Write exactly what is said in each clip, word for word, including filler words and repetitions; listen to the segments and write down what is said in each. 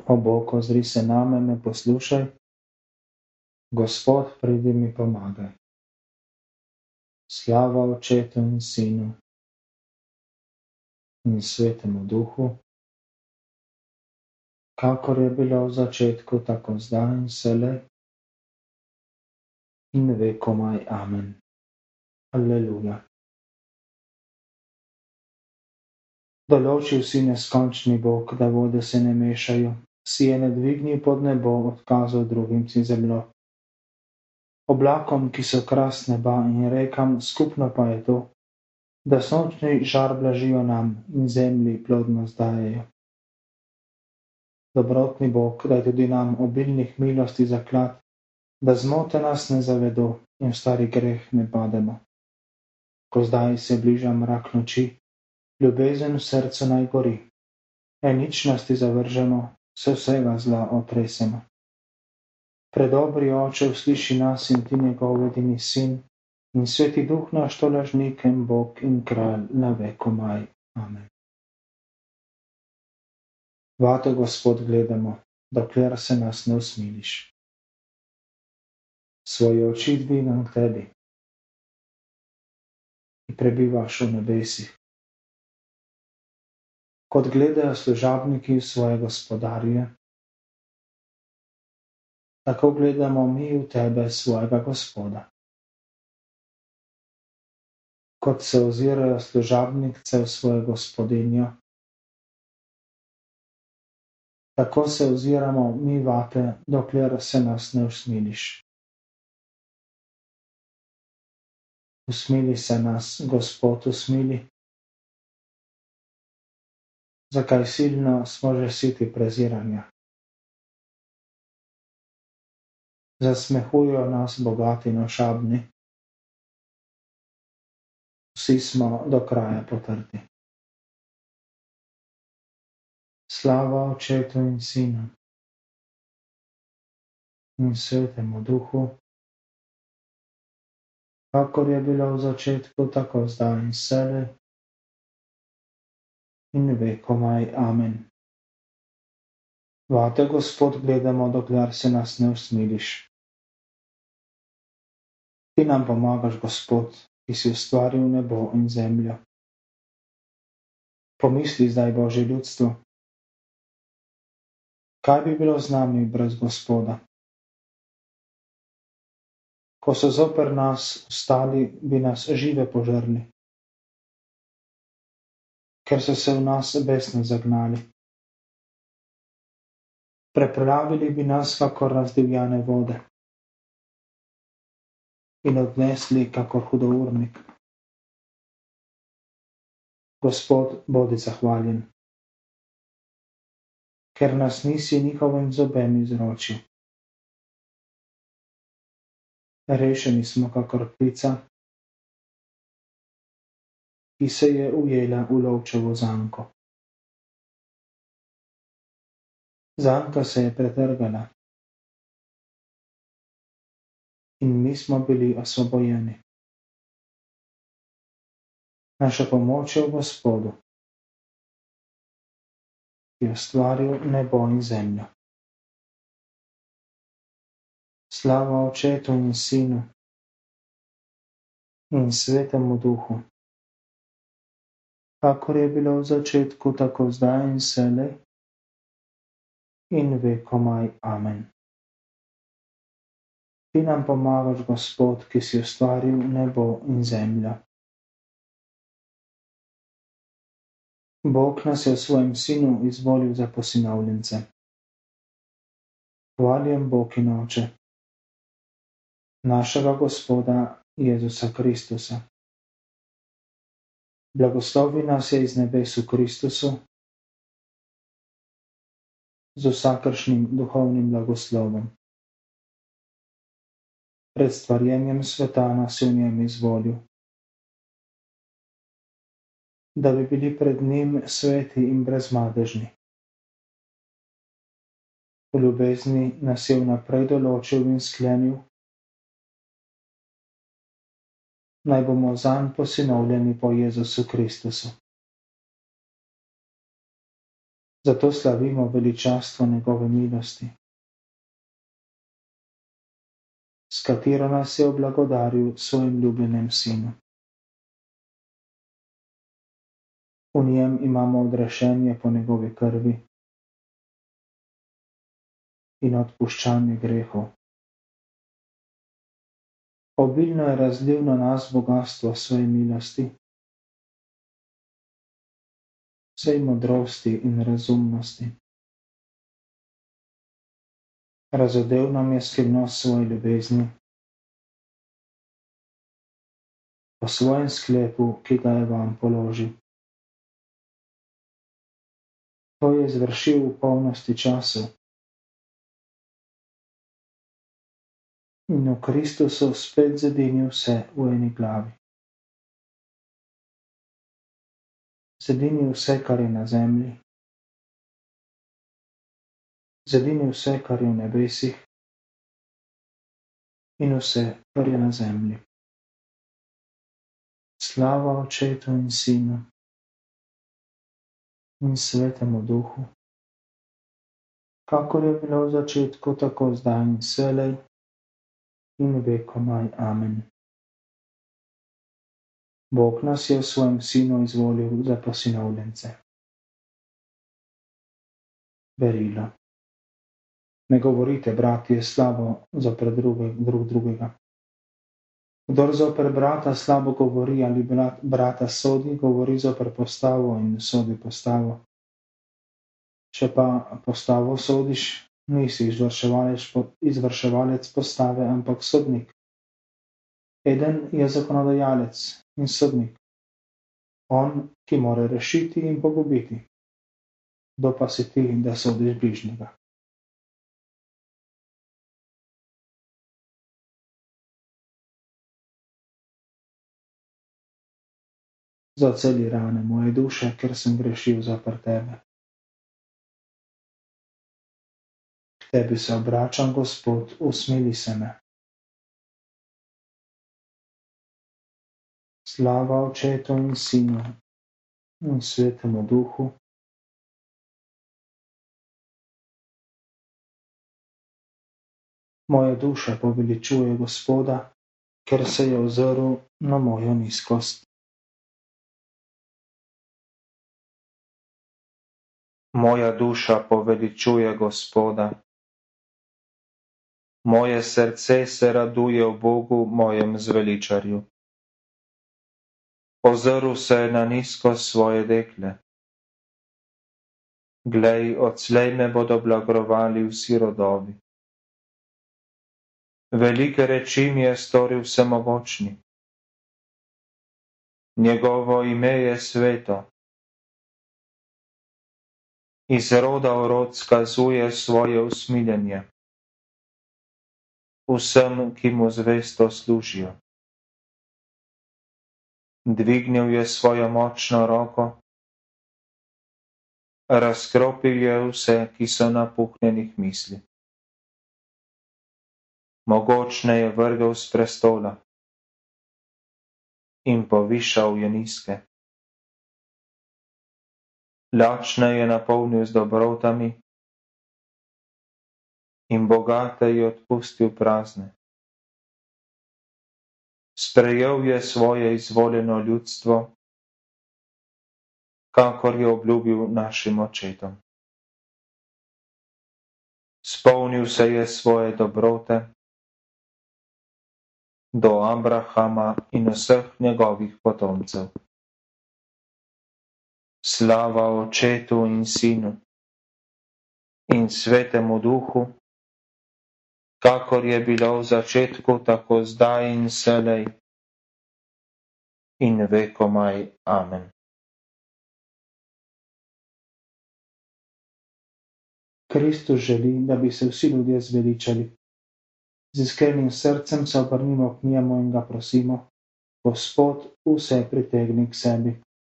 O Bog, ozri se name, me poslušaj. Gospod, pridi mi pomagaj. Slava Očetu in Sinu in Svetemu Duhu, kakor je bilo v začetku, tako zdaj in vselej in vekomaj. Amen. Aleluja. Določil si neskončni Bog, da vode se ne mešajo, si je ne dvignil pod nebo, odkazal drugim si zemljo. Oblakom, ki so kras neba, in rekam, skupno pa je to, da sončni žar blažijo nam in zemlji plodnost dajejo. Dobrotni Bog, daj tudi nam obilnih milosti zaklad, da zmote nas ne zavedo in v stari greh ne pademo. Ko zdaj se bliža mrak noči, ljubezen v srcu naj gori, eničnosti zavržemo, se vsega zla otresemo. Predobri Oče, usliši nas in ti njegov edini sin, in Sveti Duh naš tolažnik in Bog in kralj na vekomaj. Amen. Vate, Gospod, gledamo, dokler se nas ne usmiliš. Svoje oči dvigam k tebi, ki prebivaš v nebesih. Kot gledajo služabniki v svoje gospodarje, tako gledamo mi v tebe, svojega Gospoda. Kot se ozirajo služabnice v svojo gospodinjo, tako se oziramo mi vate, dokler se nas ne usmiliš. Usmili se nas, Gospod, usmili. Zakaj silno smo že siti preziranja? Zasmehujo nas bogati in ošabni. Vsi smo do kraja potrti. Slava Očetu in Sinu in Svetemu Duhu, kakor je bilo v začetku, tako zdaj in vselej in vekomaj. Amen. Vate, Gospod, gledamo, dokler se nas ne usmiliš. Ti nam pomagaš, Gospod, ki si ustvaril nebo in zemljo. Pomisli zdaj, Božje ljudstvo, kaj bi bilo z nami brez Gospoda? Ko so zoper nas vstali, bi nas žive požrli, ker so se v nas besno zagnali. Preplavili bi nas kakor razdivjane vode in odnesli kakor hudournik. Gospod, bodi zahvaljen, ker nas nisi njihovim zobem izročil. Rešeni smo kakor ptica, ki se je ujela v lovčevo zanko. Zanka se je pretrgala in mi smo bili osvobojeni. Naša pomoč je v Gospodu, ki je ustvaril nebo in zemljo. Slava Očetu in Sinu in Svetemu Duhu, kakor je bilo v začetku, tako zdaj in vselej in vekomaj. Amen. Ti nam pomagaš, Gospod, ki si ustvaril nebo in zemljo. Bog nas je v svojem Sinu izvolil za posinovljence. Hvaljen Bog in Oče našega Gospoda Jezusa Kristusa. Blagoslovi nas je iz nebes v Kristusu z vsakršnim duhovnim blagoslovom. Pred stvarjenjem sveta nas je v njem izvolil, da bi bili pred njim sveti in brezmadežni. V ljubezni nas je vnaprej določil in sklenil, naj bomo zanj posinovljeni po Jezusu Kristusu. Zato slavimo veličastvo njegove milosti, s katero nas je oblagodaril svojim ljubljenem sinu. V njem imamo odrešenje po njegovi krvi in odpuščanje grehov. Obilno je razlil na nas bogastvo svoje milosti, vsej modrosti in razumnosti. Razodel nam je skrivnost svoje ljubezni, po svojem sklepu, ki ga je vam položil. To je izvršil v polnosti časov in v Kristusu spet zedinil vse v eni glavi. Zedinil vse, kar je na zemlji, zedinil vse, kar je v nebesih in vse, kar je na zemlji. Slava Očetu in Sinu in Svetemu Duhu, kakor je bilo v začetku, tako zdaj in vselej in vekomaj. Amen. Bog nas je v svojem Sinu izvolil za posinovljence. Berilo. Ne govorite, bratje, slabo zoper druge, drug drugega. Kdor zoper brata slabo govori ali brat, brata sodi, govori zoper postavo in sodi postavo. Če pa postavo sodiš, nisi izvrševalec, izvrševalec postave, ampak sodnik. Eden je zakonodajalec in sodnik, on, ki mora rešiti in pogubiti. Kdo pa si ti, da sodiš bližnjega? Zaceli rane moje duše, ker sem grešil zoper tebe. K tebi se obračam, Gospod, usmili se me. Slava Očetu in Sinu in Svetemu Duhu. Moja duša poveličuje Gospoda, ker se je ozrl na mojo nizkost. Moja duša poveličuje Gospoda. Moje srce se raduje v Bogu, mojem zveličarju. Ozrl se je na nizkost svoje dekle. Glej, odslej me bodo blagrovali vsi rodovi. Velike reči mi je storil vsemogočni. Njegovo ime je sveto. Iz roda v rod skazuje svoje usmiljenje vsem, ki mu zvesto služijo. Dvignil je svojo močno roko, razkropil je vse, ki so napuhnjenih misli. Mogočne je vrgel s prestola in povišal je nizke. Lačne je napolnil z dobrotami in bogate je odpustil prazne. Sprejel je svoje izvoljeno ljudstvo, kakor je obljubil našim očetom. Spomnil se je svoje dobrote do Abrahama in vseh njegovih potomcev. Slava Očetu in Sinu in Svetemu Duhu, kakor je bilo v začetku, tako zdaj in vselej in vekomaj. Amen. Kristus želi, da bi se vsi ljudje zveličali. Z iskrenim srcem se obrnimo k njemu in ga prosimo: Gospod, vse pritegni k sebi.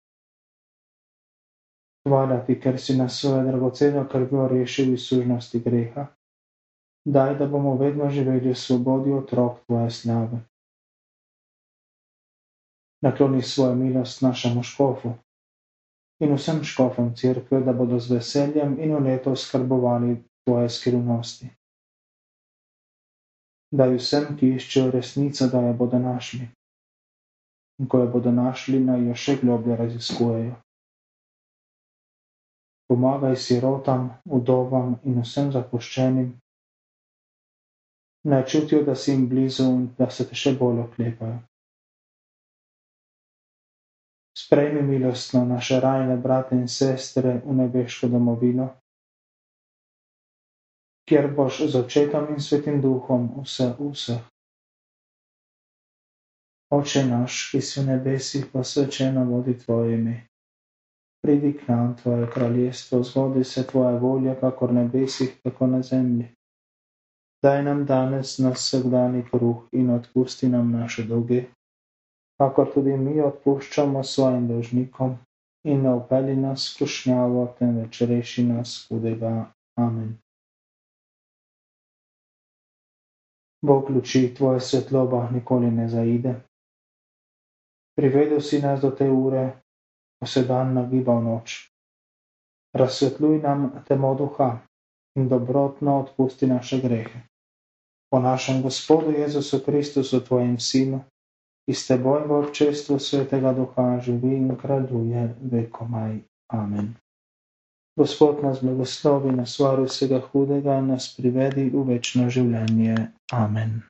Hvala ti, ker si nas svojo dragoceno krvjo rešil iz sužnosti greha. Daj, da bomo vedno živeli v svobodi otrok tvoje slave. Nakloni svojo milost našemu škofu, in vsem škofom cerkve, da bodo z veseljem in vneto skrbovali tvoje skrivnosti. Daj vsem, ki iščejo resnico, da jo bodo našli. In ko jo bodo našli, naj jo še globlje raziskujejo. Pomagaj sirotam, vdovam in vsem zapuščenim, naj čutijo, da si jim blizu in da se te še bolj oklepajo. Sprejmi milostno naše rajne brate in sestre v nebeško domovino, kjer boš z Očetom in Svetim Duhom vse v vseh. Oče naš, ki si v nebesih, posvečeno bodi tvoje ime. Pridi k nam tvoje kraljestvo, zgodi se tvoja volja, kakor na nebesih, tako na zemlji. Daj nam danes naš vsakdanji kruh in odpusti nam naše dolge, kakor tudi mi odpuščamo svojim dolžnikom, in ne vpelji nas v skušnjavo, temveč reši nas hudega. Amen. Bog luči, tvoja svetloba nikoli ne zaide. Privedel si nas do te ure, ko se dan nagiba v noč. Razsvetluj nam temo duha in dobrotno odpusti naše grehe. Po našem Gospodu Jezusu Kristusu, tvojem Sinu, ki s teboj v občestvu Svetega Duha živi in kraljuje vekomaj. Amen. Gospod nas blagoslovi, nas varuj vsega hudega in nas privedi v večno življenje. Amen.